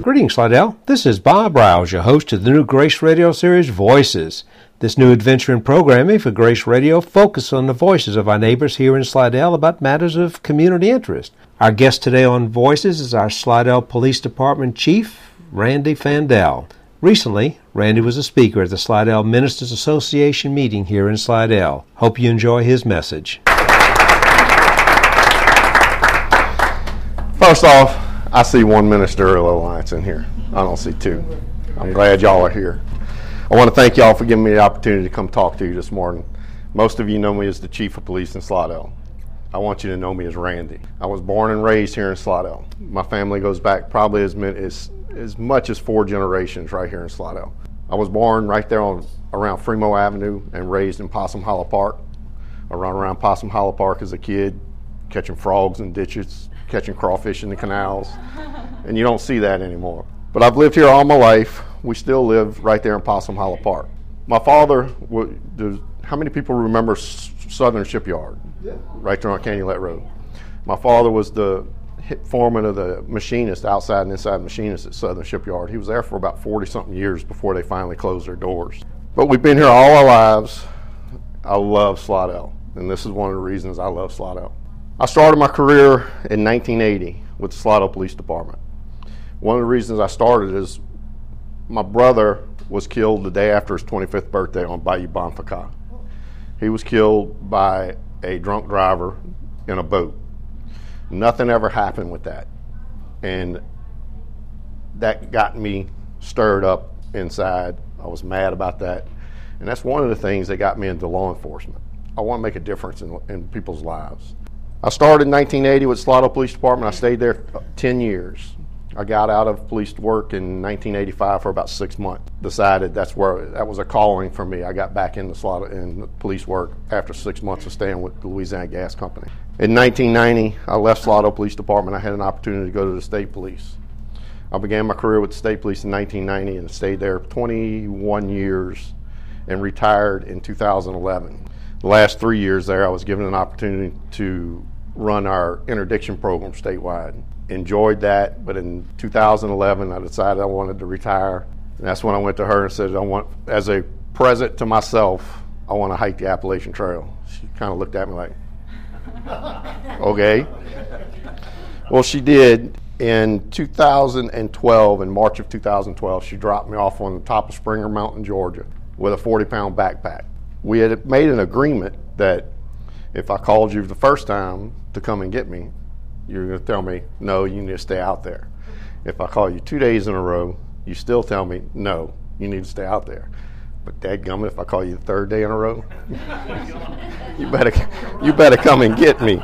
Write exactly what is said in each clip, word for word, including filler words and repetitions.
Greetings, Slidell. This is Bob Rouse, your host of the new Grace Radio series, Voices. This new adventure in programming for Grace Radio focuses on the voices of our neighbors here in Slidell about matters of community interest. Our guest today on Voices is our Slidell Police Department Chief, Randy Fandel. Recently, Randy was a speaker at the Slidell Ministers Association meeting here in Slidell. Hope you enjoy his message. First off, I see one ministerial alliance in here. I don't see two. I'm glad y'all are here. I want to thank y'all for giving me the opportunity to come talk to you this morning. Most of you know me as the Chief of Police in Slidell. I want you to know me as Randy. I was born and raised here in Slidell. My family goes back probably as, as, as much as four generations right here in Slidell. I was born right there on around Fremont Avenue and raised in Possum Hollow Park. I run around Possum Hollow Park as a kid, catching frogs in ditches, catching crawfish in the canals, and you don't see that anymore. But I've lived here all my life. We still live right there in Possum Hollow Park. My father, how many people remember Southern Shipyard? Yeah. Right there on Canulet Road. My father was the foreman of the machinist, outside and inside machinist at Southern Shipyard. He was there for about forty-something years before they finally closed their doors. But we've been here all our lives. I love Slidell, and this is one of the reasons I love Slidell. I started my career in nineteen eighty with the Slidell Police Department. One of the reasons I started is my brother was killed the day after his twenty-fifth birthday on Bayou Bonfaka. He was killed by a drunk driver in a boat. Nothing ever happened with that. And that got me stirred up inside. I was mad about that. And that's one of the things that got me into law enforcement. I want to make a difference in, in people's lives. I started in nineteen eighty with Slidell Police Department. I stayed there ten years. I got out of police work in nineteen eighty-five for about six months. Decided that's where that was a calling for me. I got back into Slidell in police work after six months of staying with the Louisiana Gas Company. In nineteen ninety, I left Slidell Police Department. I had an opportunity to go to the state police. I began my career with the state police in nineteen ninety and stayed there twenty-one years and retired in two thousand eleven. The last three years there, I was given an opportunity to run our interdiction program statewide. Enjoyed that, but in two thousand eleven, I decided I wanted to retire. And that's when I went to her and said, I want, as a present to myself, I want to hike the Appalachian Trail. She kind of looked at me like, okay. Well, she did. In two thousand twelve, in March of two thousand twelve, she dropped me off on the top of Springer Mountain, Georgia, with a forty-pound backpack. We had made an agreement that if I called you the first time to come and get me, you're going to tell me, no, you need to stay out there. If I call you two days in a row, you still tell me, no, you need to stay out there. But dadgummit, if I call you the third day in a row, you better you better come and get me.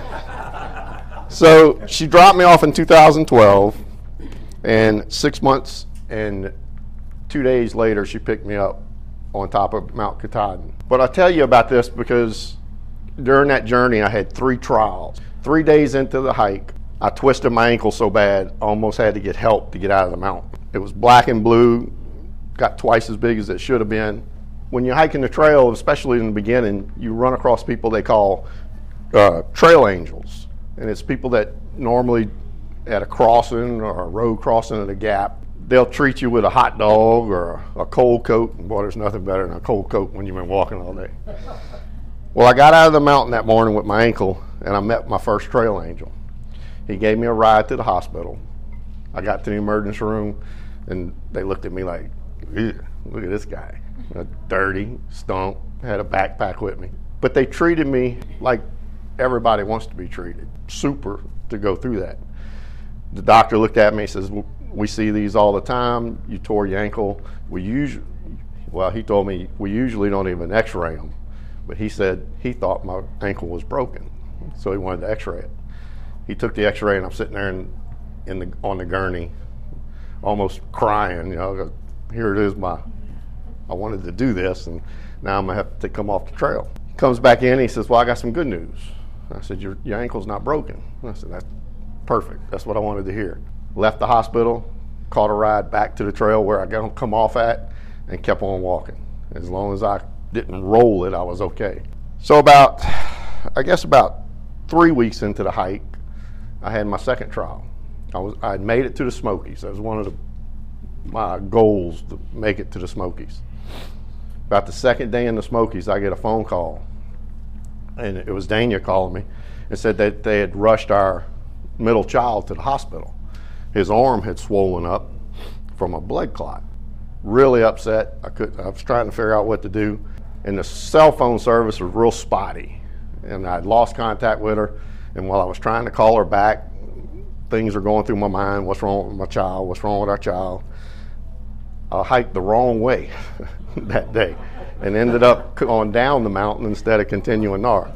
So she dropped me off in two thousand twelve, and six months and two days later, she picked me up on top of Mount Katahdin. But I tell you about this because during that journey, I had three trials. Three days into the hike, I twisted my ankle so bad, I almost had to get help to get out of the mountain. It was black and blue, got twice as big as it should have been. When you're hiking the trail, especially in the beginning, you run across people they call uh, trail angels. And it's people that normally at a crossing or a road crossing at a gap, they'll treat you with a hot dog or a, a cold coat. And boy, there's nothing better than a cold coat when you've been walking all day. Well, I got out of the mountain that morning with my ankle, and I met my first trail angel. He gave me a ride to the hospital. I got to the emergency room, and they looked at me like, look at this guy. Dirty, stunk, had a backpack with me. But they treated me like everybody wants to be treated. Super to go through that. The doctor looked at me and says, we see these all the time. You tore your ankle. We usually, well, he told me we usually don't even x-ray them. But he said he thought my ankle was broken, so he wanted to x-ray it. He took the x-ray, and I'm sitting there in, in the, on the gurney, almost crying. You know, here it is, my, I wanted to do this, and now I'm going to have to come off the trail. He comes back in, and he says, well, I got some good news. I said, your, your ankle's not broken. I said, that's perfect. That's what I wanted to hear. Left the hospital, caught a ride back to the trail where I got to come off at, and kept on walking. As long as I didn't roll it, I was okay. So about, I guess about three weeks into the hike, I had my second trial. I was I had made it to the Smokies. That was one of the, my goals, to make it to the Smokies. About the second day in the Smokies, I get a phone call, and it was Dania calling me and said that they had rushed our middle child to the hospital. His arm had swollen up from a blood clot. Really upset. I could. I was trying to figure out what to do, and the cell phone service was real spotty, and I'd lost contact with her. And while I was trying to call her back, things are going through my mind. What's wrong with my child? What's wrong with our child? I hiked the wrong way that day and ended up going down the mountain instead of continuing north.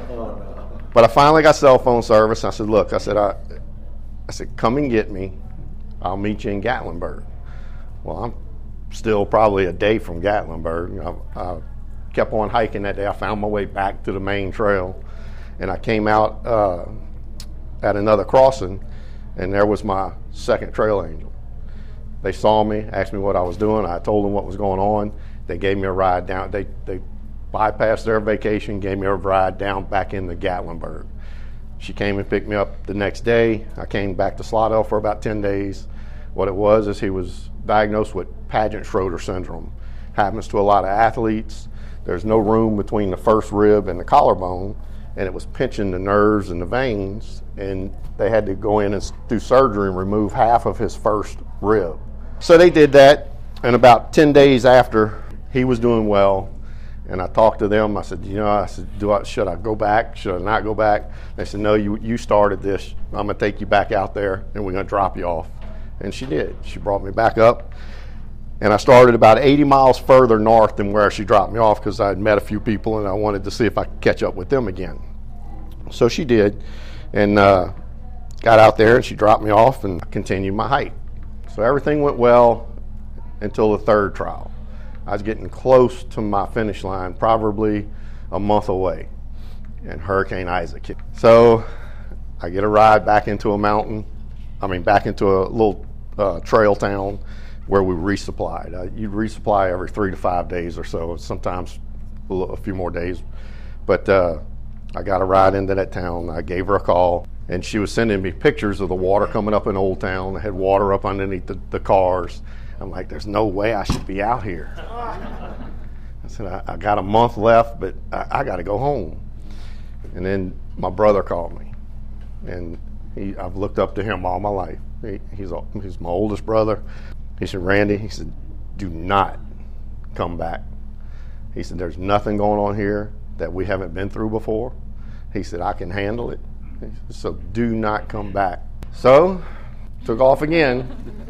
But I finally got cell phone service. I said, look, I said, I, I said, come and get me. I'll meet you in Gatlinburg. Well, I'm still probably a day from Gatlinburg. I, I kept on hiking that day. I found my way back to the main trail, and I came out uh, at another crossing, and there was my second trail angel. They saw me, asked me what I was doing. I told them what was going on. They gave me a ride down. They they bypassed their vacation, gave me a ride down back into Gatlinburg. She came and picked me up the next day. I came back to Slidell for about ten days. What it was is he was diagnosed with Paget-Schroeder syndrome. Happens to a lot of athletes. There's no room between the first rib and the collarbone, and it was pinching the nerves and the veins, and they had to go in and do surgery and remove half of his first rib. So they did that, and about ten days after, he was doing well, and I talked to them. I said, you know, I said, do I, should I go back? Should I not go back? They said, no, you you started this. I'm going to take you back out there, and we're going to drop you off. And she did. She brought me back up, and I started about eighty miles further north than where she dropped me off because I had met a few people, and I wanted to see if I could catch up with them again. So she did, and uh, got out there, and she dropped me off and continued my hike. So everything went well until the third trial. I was getting close to my finish line, probably a month away, and Hurricane Isaac hit. So I get a ride back into a mountain, I mean back into a little uh, trail town where we resupplied. Uh, you'd resupply every three to five days or so, sometimes a, little, a few more days. But uh, I got a ride into that town. I gave her a call, and she was sending me pictures of the water coming up in Old Town. I had water up underneath the, the cars. I'm like, there's no way I should be out here. I said, I, I got a month left, but I, I got to go home. And then my brother called me, and he, I've looked up to him all my life. He, he's, a, he's my oldest brother. He said, Randy, he said, do not come back. He said, there's nothing going on here that we haven't been through before. He said, I can handle it. So do not come back. So, took off again.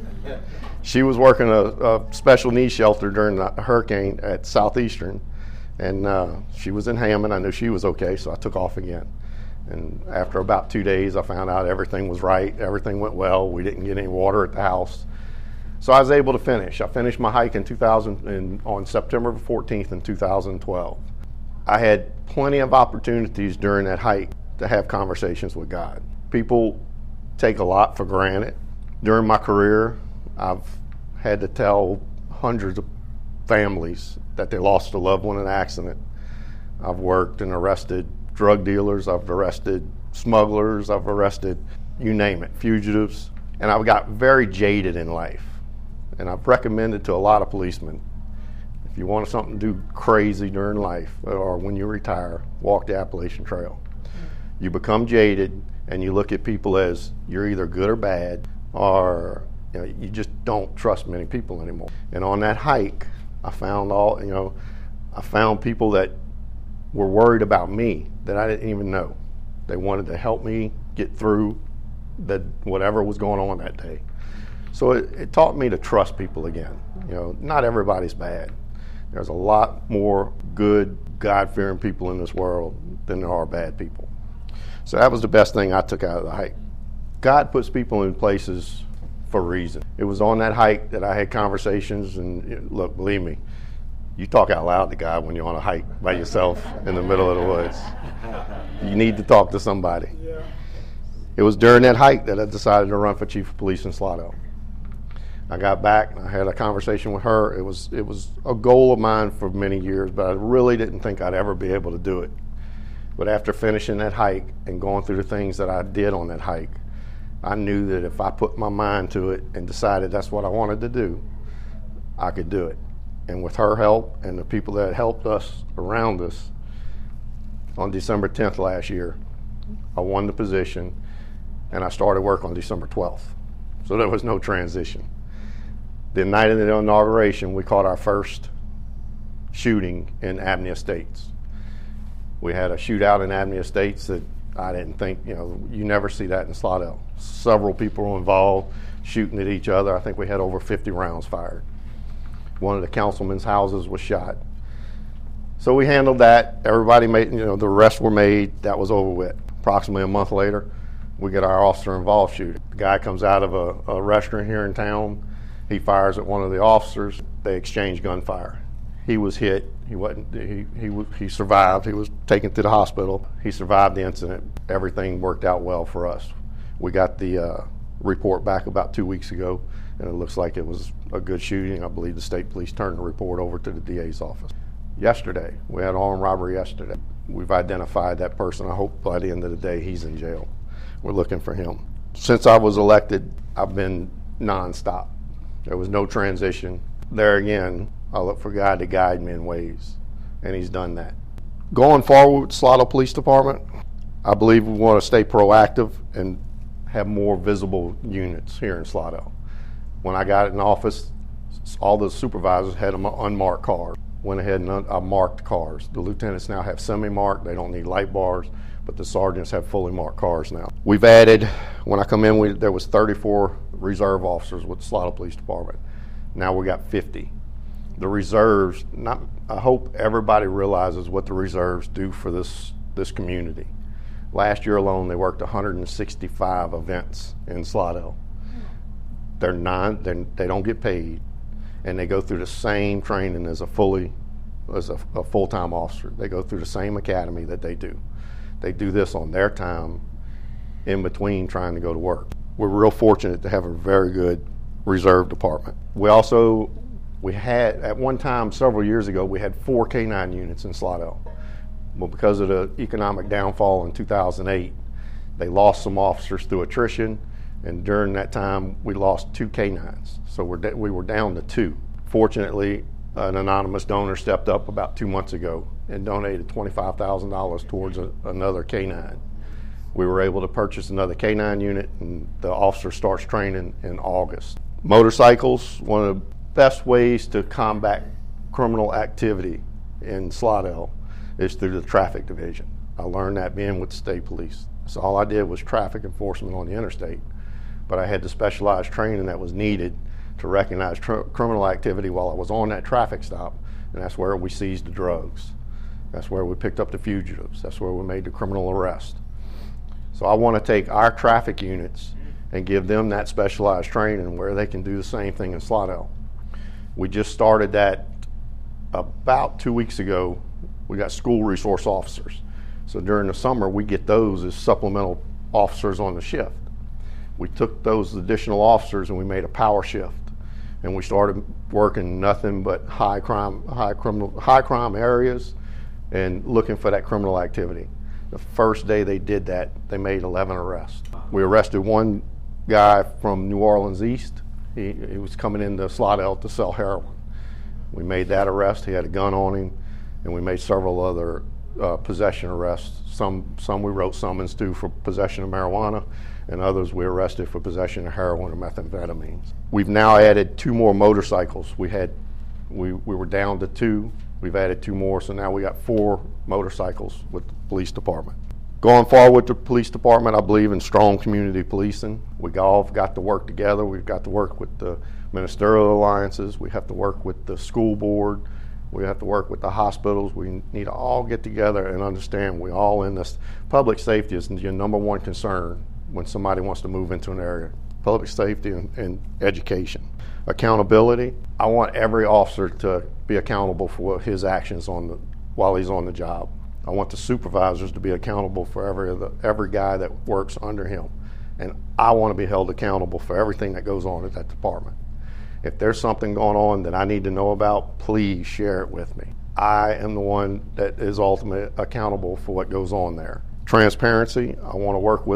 She was working a, a special needs shelter during the hurricane at Southeastern, and uh, she was in Hammond. I knew she was okay, so I took off again. And after about two days, I found out everything was right. Everything went well. We didn't get any water at the house. So I was able to finish. I finished my hike in two thousand in, on September fourteenth in two thousand twelve. I had plenty of opportunities during that hike to have conversations with God. People take a lot for granted. During my career, I've had to tell hundreds of families that they lost a loved one in an accident. I've worked and arrested drug dealers, I've arrested smugglers, I've arrested, you name it, fugitives. And I've got very jaded in life. And I've recommended to a lot of policemen, if you want something to do crazy during life or when you retire, walk the Appalachian Trail. You become jaded and you look at people as you're either good or bad, or you know, you just don't trust many people anymore. And on that hike, I found all, you know, I found people that were worried about me that I didn't even know. They wanted to help me get through the whatever was going on that day. So it, it taught me to trust people again. You know, not everybody's bad. There's a lot more good, God-fearing people in this world than there are bad people. So that was the best thing I took out of the hike. God puts people in places for a reason. It was on that hike that I had conversations, and you know, look, believe me, you talk out loud to God when you're on a hike by yourself in the middle of the woods. You need to talk to somebody. Yeah. It was during that hike that I decided to run for chief of police in Slidell. I got back, I had a conversation with her. It was it was a goal of mine for many years, but I really didn't think I'd ever be able to do it. But after finishing that hike and going through the things that I did on that hike, I knew that if I put my mind to it and decided that's what I wanted to do, I could do it. And with her help and the people that helped us around us, on December tenth last year, I won the position, and I started work on December twelfth. So there was no transition. The night of the inauguration, we caught our first shooting in Abney Estates. We had a shootout in Abney Estates that I didn't think, you know, you never see that in Slidell. Several people were involved shooting at each other. I think we had over fifty rounds fired. One of the councilmen's houses was shot. So we handled that. Everybody made, you know, the arrests were made. That was over with. Approximately a month later, we get our officer involved shooting. The guy comes out of a, a restaurant here in town. He fires at one of the officers. They exchange gunfire. He was hit. He wasn't. He he he survived. He was taken to the hospital. He survived the incident. Everything worked out well for us. We got the uh, report back about two weeks ago, and it looks like it was a good shooting. I believe the state police turned the report over to the D A's office. Yesterday, we had an armed robbery yesterday. We've identified that person. I hope by the end of the day he's in jail. We're looking for him. Since I was elected, I've been nonstop. There was no transition. There again, I look for God to guide me in ways, and he's done that. Going forward with Slidell Police Department, I believe we want to stay proactive and have more visible units here in Slidell. When I got in office, all the supervisors had them unmarked cars. Went ahead and un- I marked cars. The lieutenants now have semi-marked. They don't need light bars, but the sergeants have fully marked cars now. We've added, when I come in, we, there was thirty-four reserve officers with the Slidell Police Department. Now we got fifty. The reserves, not, I hope everybody realizes what the reserves do for this, this community. Last year alone, they worked one hundred sixty-five events in Slidell. They're non, they're, they don't get paid, and they go through the same training as a fully, as a, a full-time officer. They go through the same academy that they do. They do this on their time in between trying to go to work. We're real fortunate to have a very good reserve department. We also, we had, at one time several years ago, we had four K nine units in Slidell. Well, because of the economic downfall in two thousand eight, they lost some officers through attrition, and during that time, we lost two K nines. So we're we were down to two. Fortunately, an anonymous donor stepped up about two months ago and donated twenty-five thousand dollars towards a, another K nine. We were able to purchase another K nine unit, and the officer starts training in August. Motorcycles, one of the best ways to combat criminal activity in Slidell is through the traffic division. I learned that being with the state police. So all I did was traffic enforcement on the interstate, but I had the specialized training that was needed to recognize tr- criminal activity while I was on that traffic stop, and that's where we seized the drugs. That's where we picked up the fugitives. That's where we made the criminal arrest. So I want to take our traffic units and give them that specialized training where they can do the same thing in Slidell. We just started that about two weeks ago. We got school resource officers. So during the summer, we get those as supplemental officers on the shift. We took those additional officers and we made a power shift, and we started working nothing but high crime, high criminal, high crime areas, and looking for that criminal activity. The first day they did that, they made eleven arrests. We arrested one guy from New Orleans East. He, he was coming into Slidell to sell heroin. We made that arrest. He had a gun on him, and we made several other uh, possession arrests. Some, some we wrote summons to for possession of marijuana, and others we arrested for possession of heroin or methamphetamines. We've now added two more motorcycles. We had, we, we were down to two. We've added two more, so now we got four motorcycles with the police department. Going forward with the police department, I believe in strong community policing. We all got to work together. We've got to work with the ministerial alliances. We have to work with the school board. We have to work with the hospitals. We need to all get together and understand we all in this. Public safety is your number one concern when somebody wants to move into an area. Public safety and, and education. Accountability. I want every officer to be accountable for his actions on the, while he's on the job. I want the supervisors to be accountable for every every guy that works under him. And I want to be held accountable for everything that goes on at that department. If there's something going on that I need to know about, please share it with me. I am the one that is ultimately accountable for what goes on there. Transparency. I want to work with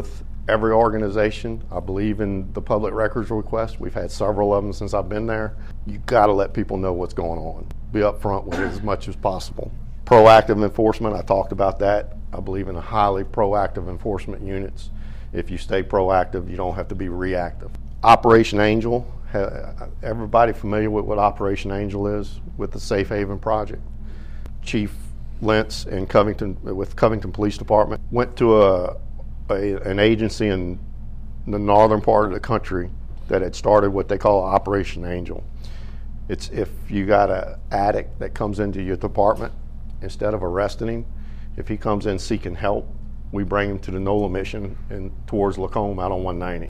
every organization. I believe in the public records request. We've had several of them since I've been there. You got to let people know what's going on. Be upfront with it as much as possible. Proactive enforcement, I talked about that. I believe in a highly proactive enforcement units. If you stay proactive, you don't have to be reactive. Operation Angel, everybody familiar with what Operation Angel is with the Safe Haven Project? Chief Lentz and Covington, with Covington Police Department, went to a, a an agency in the northern part of the country that had started what they call Operation Angel. It's if you got an addict that comes into your department, instead of arresting him, if he comes in seeking help, we bring him to the NOLA mission and towards Lacombe out on one ninety.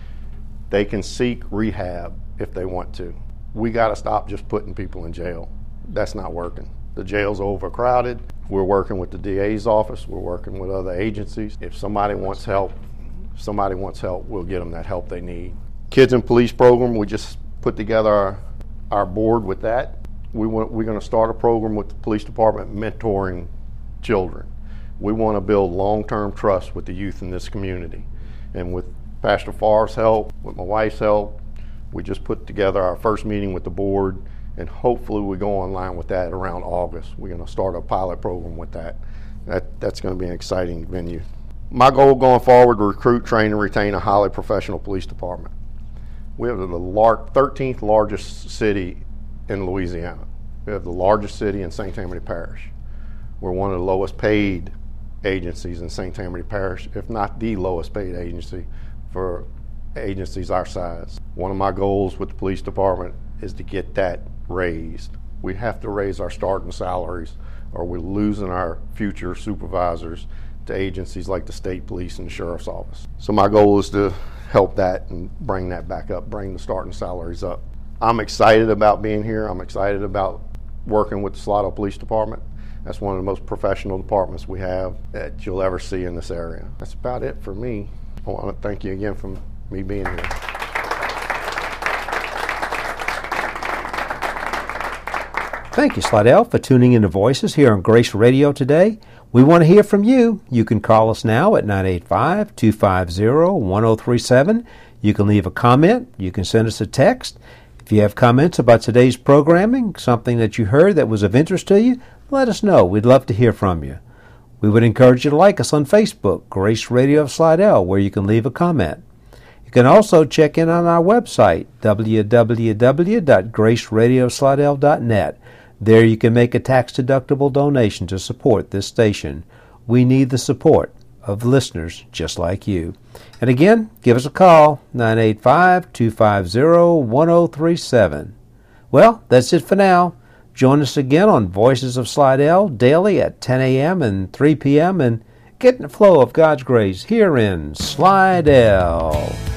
They can seek rehab if they want to. We got to stop just putting people in jail. That's not working. The jail's overcrowded. We're working with the D A's office. We're working with other agencies. If somebody wants help, if somebody wants help, we'll get them that help they need. Kids in Police program, we just put together our, our board with that. We want, we're going to start a program with the police department mentoring children. We want to build long-term trust with the youth in this community. And with Pastor Farr's help, with my wife's help, we just put together our first meeting with the board, and hopefully we go online with that around August. We're going to start a pilot program with that. That that's going to be an exciting venue. My goal going forward to recruit, train, and retain a highly professional police department. We have the lar- thirteenth largest city in Louisiana. We have the largest city in Saint Tammany Parish. We're one of the lowest paid agencies in Saint Tammany Parish, if not the lowest paid agency for agencies our size. One of my goals with the police department is to get that raised. We have to raise our starting salaries, or we're losing our future supervisors to agencies like the state police and the sheriff's office. So my goal is to help that and bring that back up, bring the starting salaries up. I'm excited about being here. I'm excited about working with the Slidell Police Department. That's one of the most professional departments we have that you'll ever see in this area. That's about it for me. I want to thank you again for me being here. Thank you, Slidell, for tuning in to Voices here on Grace Radio today. We want to hear from you. You can call us now at nine eight five, two five zero, one zero three seven. You can leave a comment. You can send us a text. If you have comments about today's programming, something that you heard that was of interest to you, let us know. We'd love to hear from you. We would encourage you to like us on Facebook, Grace Radio of Slidell, where you can leave a comment. You can also check in on our website, w w w dot grace radio slidell dot net. There you can make a tax-deductible donation to support this station. We need the support of listeners just like you. And again, give us a call, nine eight five, two five zero, one zero three seven. Well, that's it for now. Join us again on Voices of Slidell daily at ten a.m. and three p.m. and get in the flow of God's grace here in Slidell.